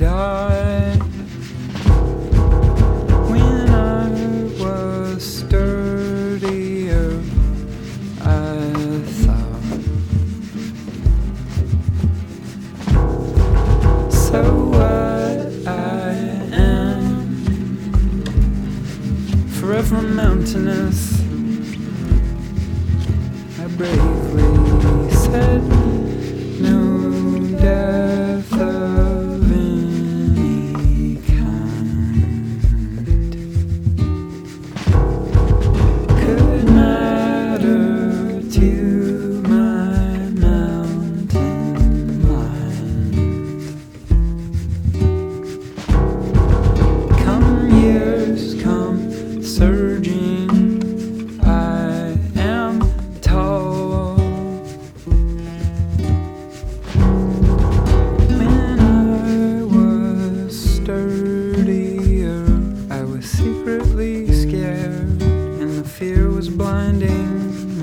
die. When I was sturdier, I thought. So what I am, forever mountainous, I bravely said, no death of any kind could matter to my mountain mind. Come years, come surging, I am tall. When I was sturdier, I was secretly scared, and the fear was blinding.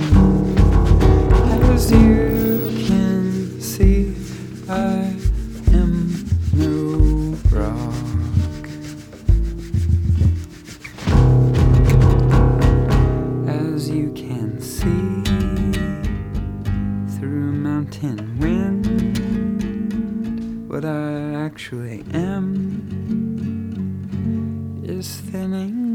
As you can see, I am no rock. As you can see through mountain wind, what I actually am is thinning